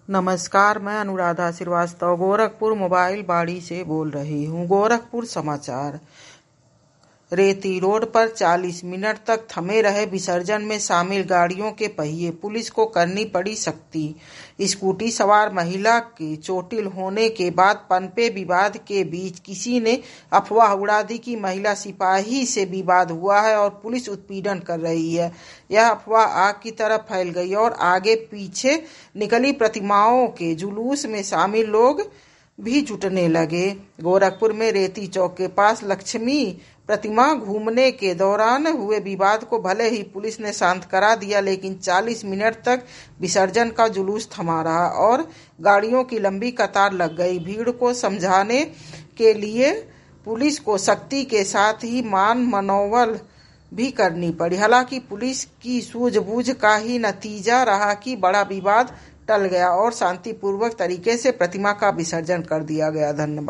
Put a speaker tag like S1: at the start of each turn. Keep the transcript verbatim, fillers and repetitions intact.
S1: नमस्कार, मैं अनुराधा श्रीवास्तव गोरखपुर मोबाइल बाड़ी से बोल रही हूँ। गोरखपुर समाचार। रेती रोड पर चालीस मिनट तक थमे रहे विसर्जन में शामिल गाड़ियों के पहिए, पुलिस को करनी पड़ी सख्ती। स्कूटी सवार महिला के चोटिल होने के बाद पनपे विवाद के बीच किसी ने अफवाह उड़ा दी कि महिला सिपाही से विवाद हुआ है और पुलिस उत्पीड़न कर रही है। यह अफवाह आग की तरह फैल गई और आगे पीछे निकली प्रतिमाओं के जुलूस में शामिल लोग भी जुटने लगे। गोरखपुर में रेती चौक के पास लक्ष्मी प्रतिमा घूमने के दौरान हुए विवाद को भले ही पुलिस ने शांत करा दिया, लेकिन चालीस मिनट तक विसर्जन का जुलूस थमा रहा और गाड़ियों की लंबी कतार लग गई। भीड़ को समझाने के लिए पुलिस को सख्ती के साथ ही मान मनोवल भी करनी पड़ी। हालांकि पुलिस की सूझबूझ का ही नतीजा रहा कि बड़ा विवाद टल गया और शांतिपूर्वक तरीके से प्रतिमा का विसर्जन कर दिया गया। धन्यवाद।